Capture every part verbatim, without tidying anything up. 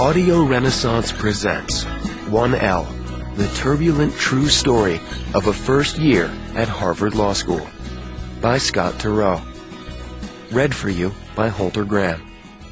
Audio Renaissance presents one L, the turbulent true story of a first year at Harvard Law School, by Scott Turow. Read for you by Holter Graham.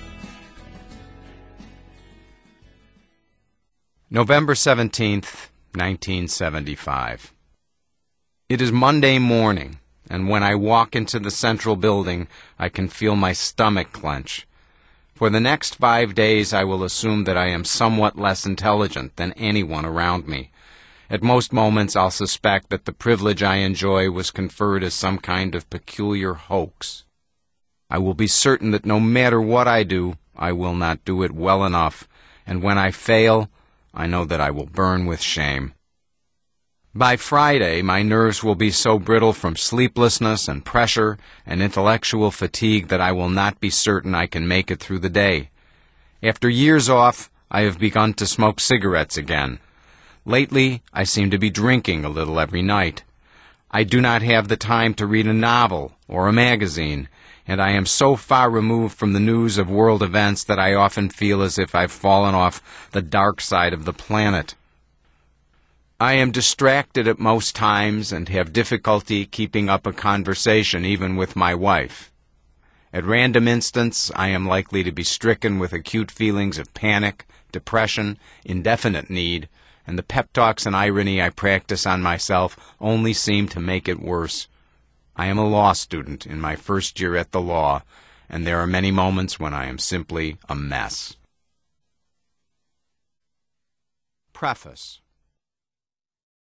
November seventeenth, nineteen seventy-five. It is Monday morning, and when I walk into the central building, I can feel my stomach clench. For the next five days, I will assume that I am somewhat less intelligent than anyone around me. At most moments, I'll suspect that the privilege I enjoy was conferred as some kind of peculiar hoax. I will be certain that no matter what I do, I will not do it well enough, and when I fail, I know that I will burn with shame. By Friday, my nerves will be so brittle from sleeplessness and pressure and intellectual fatigue that I will not be certain I can make it through the day. After years off, I have begun to smoke cigarettes again. Lately, I seem to be drinking a little every night. I do not have the time to read a novel or a magazine, and I am so far removed from the news of world events that I often feel as if I've fallen off the dark side of the planet. I am distracted at most times and have difficulty keeping up a conversation even with my wife. At random instants, I am likely to be stricken with acute feelings of panic, depression, indefinite need, and the pep talks and irony I practice on myself only seem to make it worse. I am a law student in my first year at the law, and there are many moments when I am simply a mess. Preface.